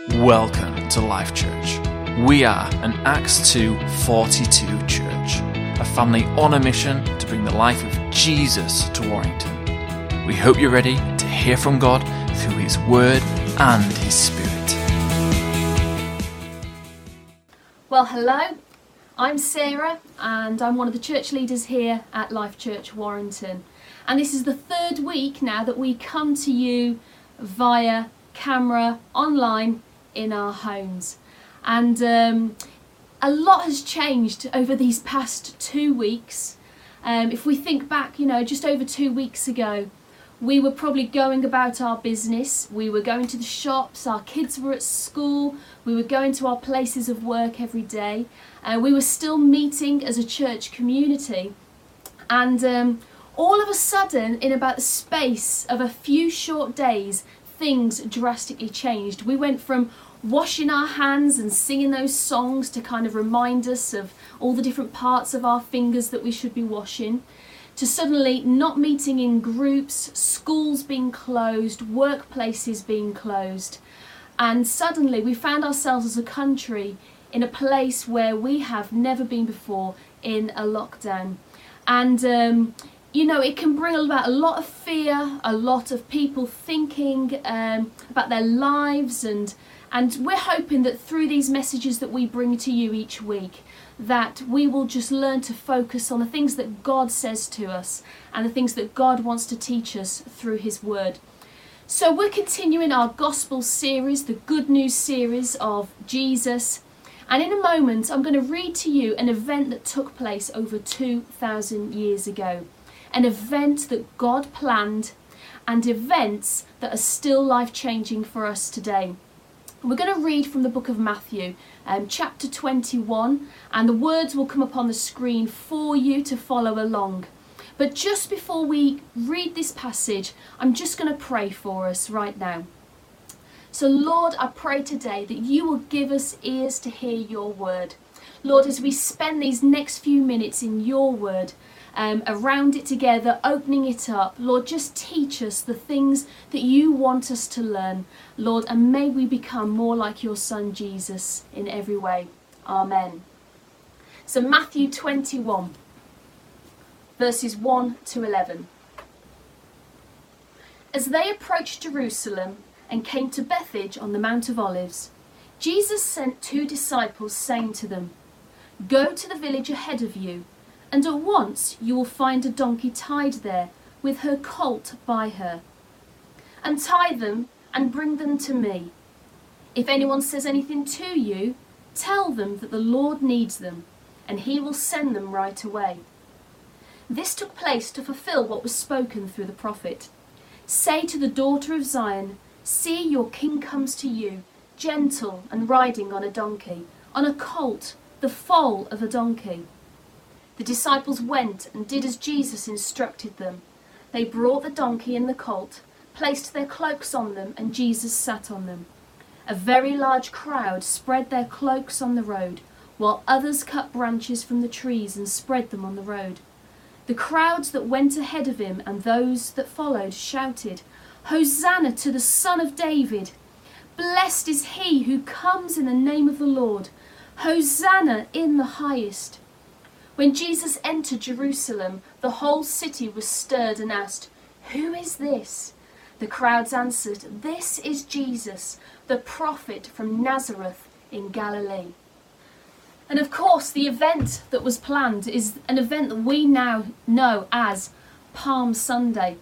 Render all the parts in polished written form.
Welcome to Life Church. We are an Acts 2:42 church, a family on a mission to bring the life of Jesus to Warrington. We hope you're ready to hear from God through His Word and His Spirit. Well, hello, I'm Sarah and I'm one of the church leaders here at Life Church Warrington. And this is the third week now that we come to you via camera, online, in our homes. And a lot has changed over these past 2 weeks. If we think back, just over 2 weeks ago, we were probably going about our business. We were going to the shops, our kids were at school, we were going to our places of work every day. We were still meeting as a church community. And all of a sudden, in about the space of a few short days, things drastically changed. We went from washing our hands and singing those songs to kind of remind us of all the different parts of our fingers that we should be washing, to suddenly not meeting in groups, schools being closed, workplaces being closed. And suddenly we found ourselves as a country in a place where we have never been before, in a lockdown. And it can bring about a lot of fear, a lot of people thinking about their lives, and we're hoping that through these messages that we bring to you each week, that we will just learn to focus on the things that God says to us and the things that God wants to teach us through His Word. So we're continuing our Gospel series, the Good News series of Jesus. And in a moment, I'm going to read to you an event that took place over 2,000 years ago. An event that God planned, and events that are still life-changing for us today. We're going to read from the book of Matthew, chapter 21, and the words will come up on the screen for you to follow along. But just before we read this passage, I'm just going to pray for us right now. So Lord, I pray today that you will give us ears to hear your word. Lord, as we spend these next few minutes in your word, around it together, opening it up, Lord, just teach us the things that you want us to learn, Lord, and may we become more like your Son Jesus in every way. Amen. So Matthew 21, verses 1 to 11. As they approached Jerusalem and came to Bethphage on the Mount of Olives, Jesus sent 2 disciples, saying to them, "Go to the village ahead of you, and at once you will find a donkey tied there, with her colt by her. Untie them and bring them to me. If anyone says anything to you, tell them that the Lord needs them, and he will send them right away." This took place to fulfill what was spoken through the prophet. "Say to the daughter of Zion, see, your king comes to you, gentle and riding on a donkey, on a colt, the foal of a donkey." The disciples went and did as Jesus instructed them. They brought the donkey and the colt, placed their cloaks on them, and Jesus sat on them. A very large crowd spread their cloaks on the road, while others cut branches from the trees and spread them on the road. The crowds that went ahead of him and those that followed shouted, "Hosanna to the Son of David! Blessed is he who comes in the name of the Lord! Hosanna in the highest!" When Jesus entered Jerusalem, the whole city was stirred and asked, "Who is this?" The crowds answered, "This is Jesus, the prophet from Nazareth in Galilee." And of course, the event that was planned is an event that we now know as Palm Sunday.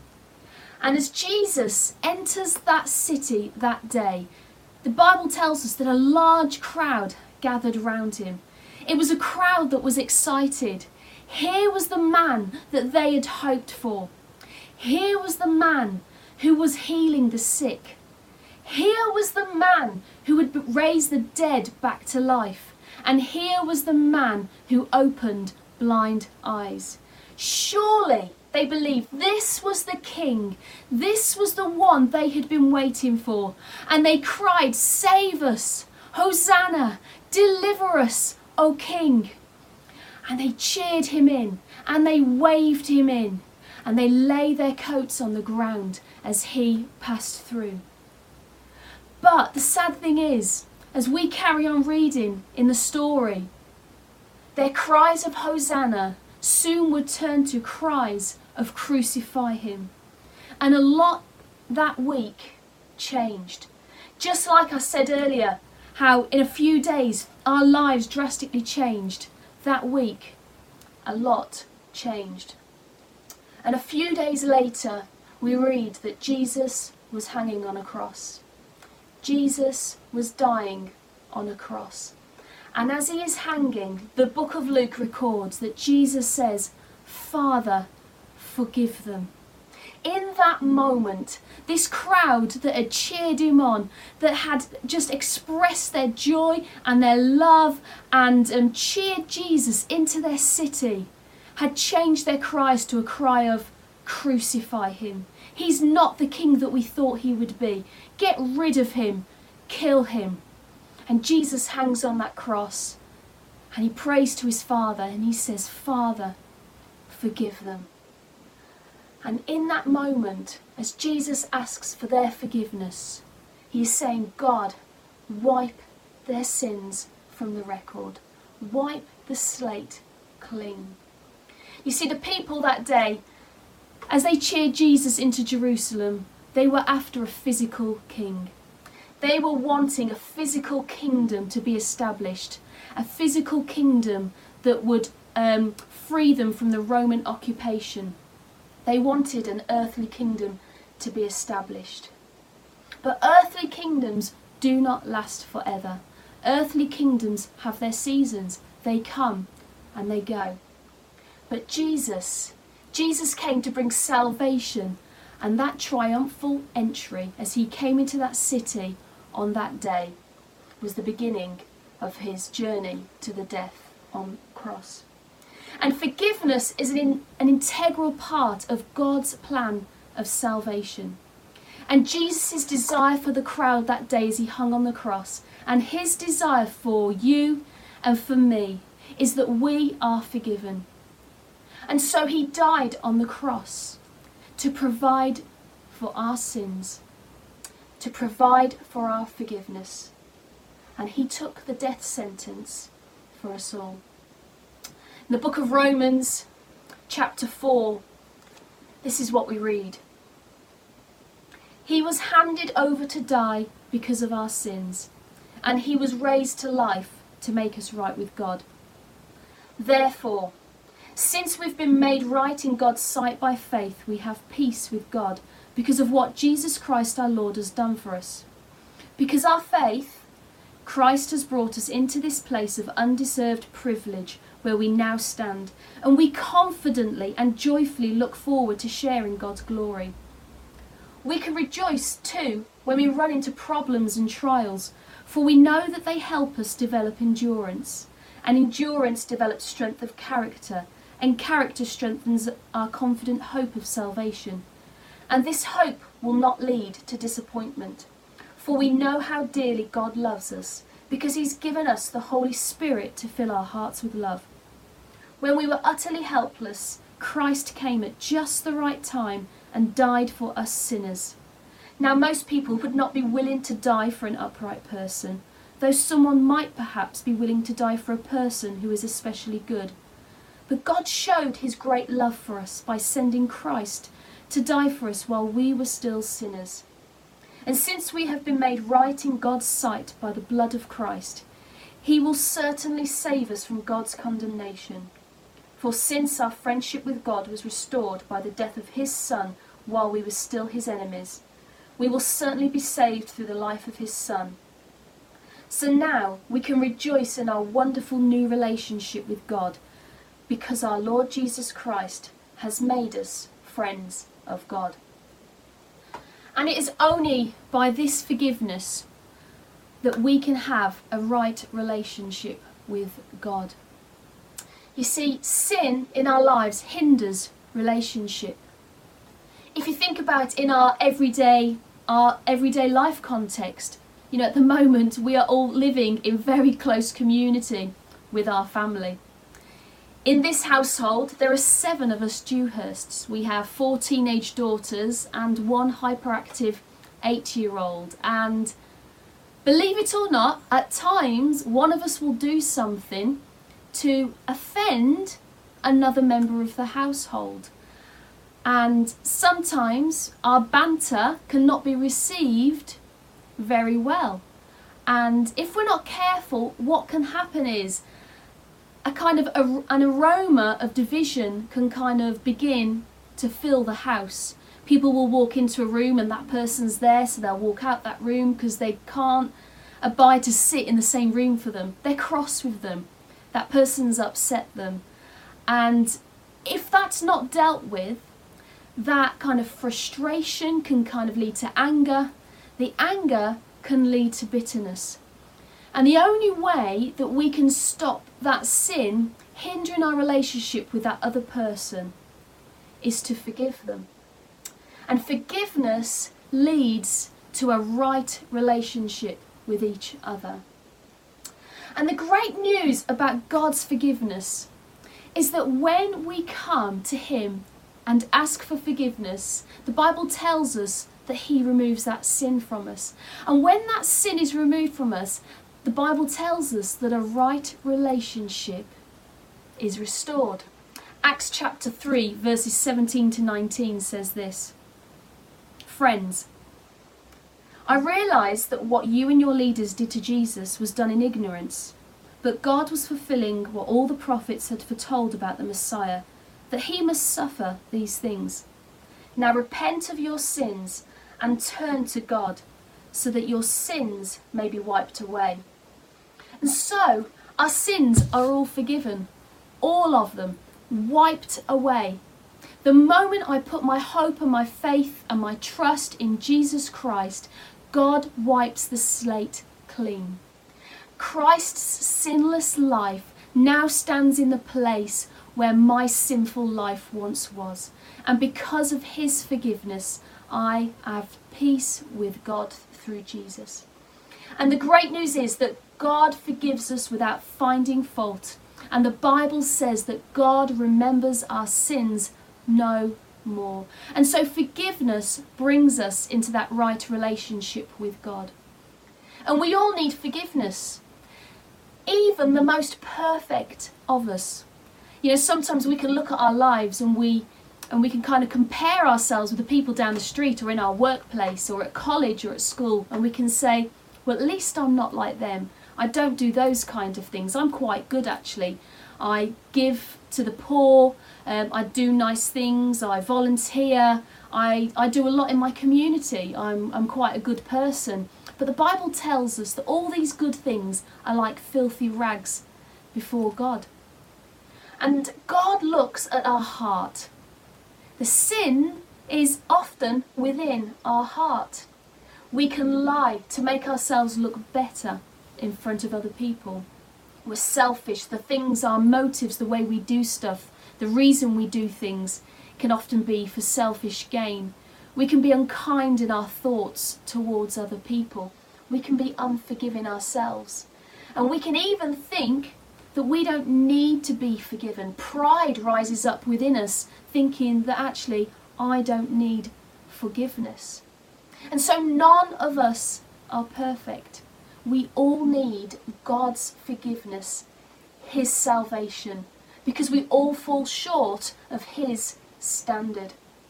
And as Jesus enters that city that day, the Bible tells us that a large crowd gathered round him. It was a crowd that was excited. Here was the man that they had hoped for. Here was the man who was healing the sick. Here was the man who would raise the dead back to life. And here was the man who opened blind eyes. Surely, they believed, this was the king. This was the one they had been waiting for. And they cried, "Save us! Hosanna! Deliver us, O King!" And they cheered him in, and they waved him in, and they lay their coats on the ground as he passed through. But the sad thing is, as we carry on reading in the story, their cries of Hosanna soon would turn to cries of crucify him. And a lot that week changed. Just like I said earlier, how in a few days our lives drastically changed, that week a lot changed. And a few days later we read that Jesus was hanging on a cross. Jesus was dying on a cross. And as he is hanging, the book of Luke records that Jesus says, "Father, forgive them." In that moment, this crowd that had cheered him on, that had just expressed their joy and their love and cheered Jesus into their city, had changed their cries to a cry of crucify him. He's not the king that we thought he would be. Get rid of him. Kill him. And Jesus hangs on that cross and he prays to his Father and he says, "Father, forgive them." And in that moment, as Jesus asks for their forgiveness, he is saying, "God, wipe their sins from the record. Wipe the slate clean." You see, the people that day, as they cheered Jesus into Jerusalem, they were after a physical king. They were wanting a physical kingdom to be established, a physical kingdom that would free them from the Roman occupation. They wanted an earthly kingdom to be established. But earthly kingdoms do not last forever. Earthly kingdoms have their seasons. They come and they go. But Jesus came to bring salvation, and that triumphal entry as he came into that city on that day was the beginning of his journey to the death on the cross. And forgiveness is an integral part of God's plan of salvation. And Jesus' desire for the crowd that day as he hung on the cross, and his desire for you and for me, is that we are forgiven. And so he died on the cross to provide for our sins, to provide for our forgiveness. And he took the death sentence for us all. In the book of Romans, chapter 4, this is what we read. He was handed over to die because of our sins, and he was raised to life to make us right with God. Therefore, since we've been made right in God's sight by faith, we have peace with God because of what Jesus Christ our Lord has done for us. Because our faith, Christ has brought us into this place of undeserved privilege where we now stand, and we confidently and joyfully look forward to sharing God's glory. We can rejoice too when we run into problems and trials, for we know that they help us develop endurance, and endurance develops strength of character, and character strengthens our confident hope of salvation. And this hope will not lead to disappointment, for we know how dearly God loves us, because he's given us the Holy Spirit to fill our hearts with love. When we were utterly helpless, Christ came at just the right time and died for us sinners. Now, most people would not be willing to die for an upright person, though someone might perhaps be willing to die for a person who is especially good. But God showed his great love for us by sending Christ to die for us while we were still sinners. And since we have been made right in God's sight by the blood of Christ, he will certainly save us from God's condemnation. For since our friendship with God was restored by the death of his Son while we were still his enemies, we will certainly be saved through the life of his Son. So now we can rejoice in our wonderful new relationship with God, because our Lord Jesus Christ has made us friends of God. And it is only by this forgiveness that we can have a right relationship with God. You see, sin in our lives hinders relationship. If you think about it in our everyday life context, at the moment we are all living in very close community with our family. In this household, there are 7 of us Dewhursts. We have 4 teenage daughters and 1 hyperactive 8-year-old. And Believe it or not, at times one of us will do something to offend another member of the household. And sometimes our banter cannot be received very well. And if we're not careful, what can happen is a kind of an aroma of division can kind of begin to fill the house. People will walk into a room and that person's there, so they'll walk out that room because they can't abide to sit in the same room for them. They're cross with them. That person's upset them. And if that's not dealt with, that kind of frustration can kind of lead to anger. The anger can lead to bitterness. And the only way that we can stop that sin hindering our relationship with that other person is to forgive them. And forgiveness leads to a right relationship with each other. And the great news about God's forgiveness is that when we come to Him and ask for forgiveness, the Bible tells us that He removes that sin from us. And when that sin is removed from us, the Bible tells us that a right relationship is restored. Acts chapter 3, verses 17 to 19 says this: Friends, I realise that what you and your leaders did to Jesus was done in ignorance, but God was fulfilling what all the prophets had foretold about the Messiah, that He must suffer these things. Now repent of your sins and turn to God, so that your sins may be wiped away. And so our sins are all forgiven, all of them, wiped away. The moment I put my hope and my faith and my trust in Jesus Christ, God wipes the slate clean. Christ's sinless life now stands in the place where my sinful life once was. And because of His forgiveness, I have peace with God through Jesus. And the great news is that God forgives us without finding fault. And the Bible says that God remembers our sins no more. And so forgiveness brings us into that right relationship with God. And we all need forgiveness. Even the most perfect of us. You know, sometimes we can look at our lives and we can kind of compare ourselves with the people down the street or in our workplace or at college or at school, and we can say, well, at least I'm not like them. I don't do those kind of things. I'm quite good, actually. I give to the poor, I do nice things, I volunteer, I do a lot in my community, I'm quite a good person. But the Bible tells us that all these good things are like filthy rags before God. And God looks at our heart. The sin is often within our heart. We can lie to make ourselves look better in front of other people. We're selfish. The things, our motives, the way we do stuff, the reason we do things can often be for selfish gain. We can be unkind in our thoughts towards other people. We can be unforgiving ourselves. And we can even think that we don't need to be forgiven. Pride rises up within us, thinking that actually I don't need forgiveness. And so none of us are perfect. We all need God's forgiveness, His salvation, because we all fall short of His standard.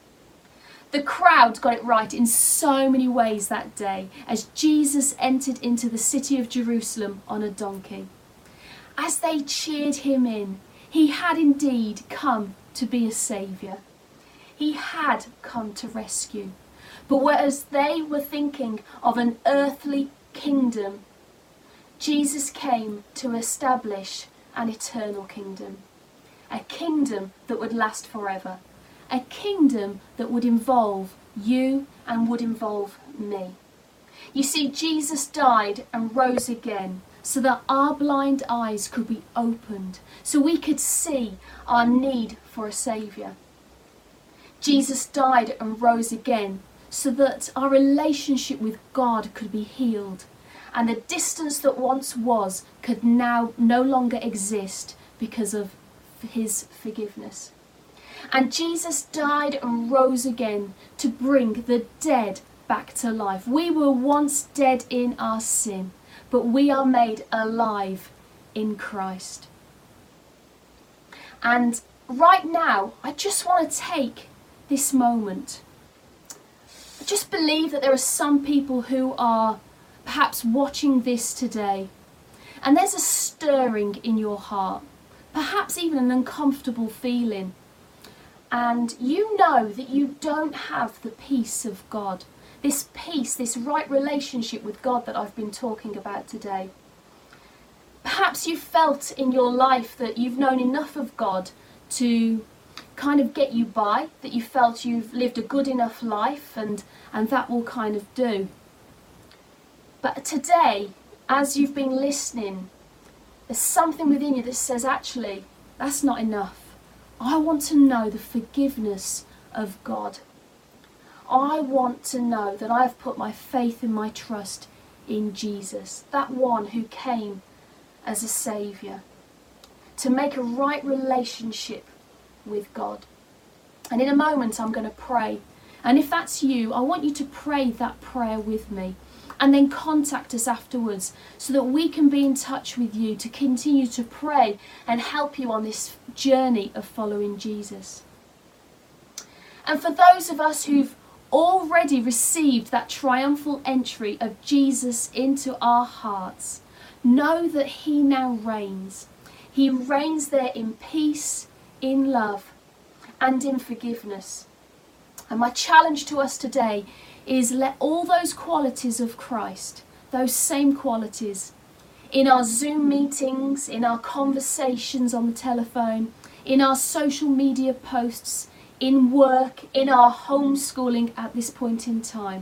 The crowd got it right in so many ways that day as Jesus entered into the city of Jerusalem on a donkey. As they cheered Him in, He had indeed come to be a saviour. He had come to rescue. But whereas they were thinking of an earthly kingdom, Jesus came to establish an eternal kingdom. A kingdom that would last forever. A kingdom that would involve you and would involve me. You see, Jesus died and rose again so that our blind eyes could be opened, so we could see our need for a saviour. Jesus died and rose again so that our relationship with God could be healed, and the distance that once was could now no longer exist because of His forgiveness. And Jesus died and rose again to bring the dead back to life. We were once dead in our sin, but we are made alive in Christ. And right now, I just want to take this moment. I just believe that there are some people who are perhaps watching this today, and there's a stirring in your heart, perhaps even an uncomfortable feeling. And you know that you don't have the peace of God, this peace, this right relationship with God that I've been talking about today. Perhaps you felt in your life that you've known enough of God to kind of get you by, that you felt you've lived a good enough life and that will kind of do. But today, as you've been listening, there's something within you that says, actually, that's not enough. I want to know the forgiveness of God. I want to know that I've put my faith and my trust in Jesus, that one who came as a saviour, to make a right relationship with God. And in a moment I'm going to pray. And if that's you, I want you to pray that prayer with me. And then contact us afterwards so that we can be in touch with you to continue to pray and help you on this journey of following Jesus. And for those of us who've already received that triumphal entry of Jesus into our hearts, know that he now reigns. He reigns there in peace, in love, and in forgiveness. And my challenge to us today is let all those qualities of Christ, those same qualities, in our Zoom meetings, in our conversations on the telephone, in our social media posts, in work, in our homeschooling at this point in time.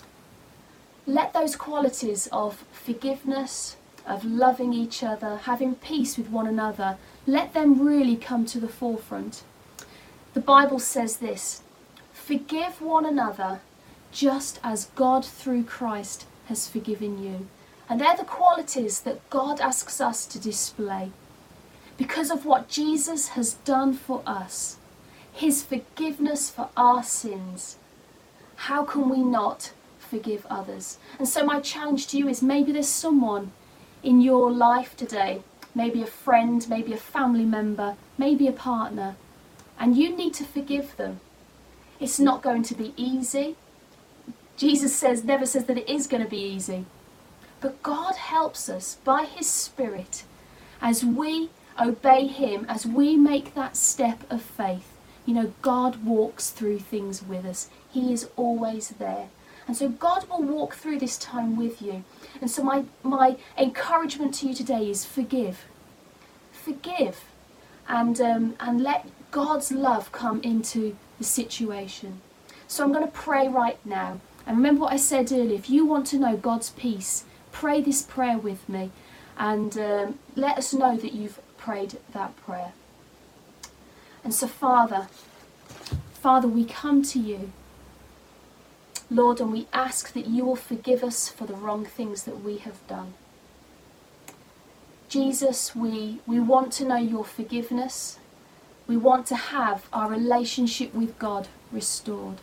Let those qualities of forgiveness, of loving each other, having peace with one another, let them really come to the forefront. The Bible says this: forgive one another just as God through Christ has forgiven you. And they're the qualities that God asks us to display. Because of what Jesus has done for us, his forgiveness for our sins, how can we not forgive others? And so my challenge to you is, maybe there's someone in your life today, maybe a friend, maybe a family member, maybe a partner, and you need to forgive them. It's not going to be easy. Jesus never says that it is going to be easy. But God helps us by his Spirit as we obey him, as we make that step of faith. You know, God walks through things with us. He is always there. And so God will walk through this time with you. And so my encouragement to you today is forgive. Forgive. And let God's love come into the situation. So I'm going to pray right now. And remember what I said earlier, if you want to know God's peace, pray this prayer with me and let us know that you've prayed that prayer. And so Father, we come to you, Lord, and we ask that you will forgive us for the wrong things that we have done. Jesus, we want to know your forgiveness. We want to have our relationship with God restored.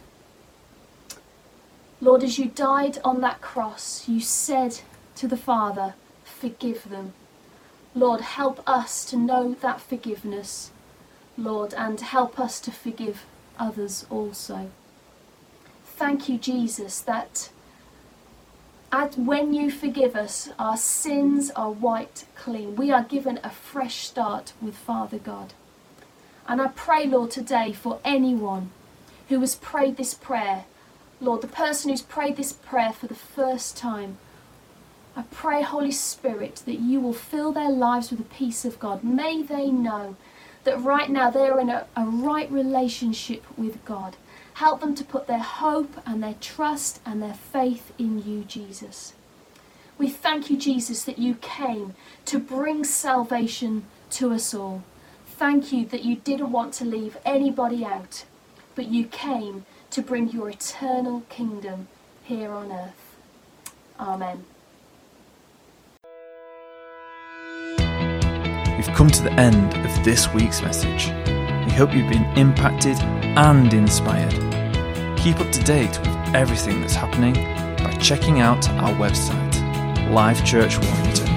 Lord, as you died on that cross, you said to the Father, forgive them. Lord, help us to know that forgiveness, Lord, and help us to forgive others also. Thank you, Jesus, that when you forgive us, our sins are wiped clean. We are given a fresh start with Father God. And I pray, Lord, today for anyone who has prayed this prayer, Lord, the person who's prayed this prayer for the first time, I pray, Holy Spirit, that you will fill their lives with the peace of God. May they know that right now they're in a right relationship with God. Help them to put their hope and their trust and their faith in you, Jesus. We thank you, Jesus, that you came to bring salvation to us all. Thank you that you didn't want to leave anybody out, but you came to bring your eternal kingdom here on earth. Amen. We've come to the end of this week's message. We hope you've been impacted and inspired. Keep up to date with everything that's happening by checking out our website, Life Church Warrington.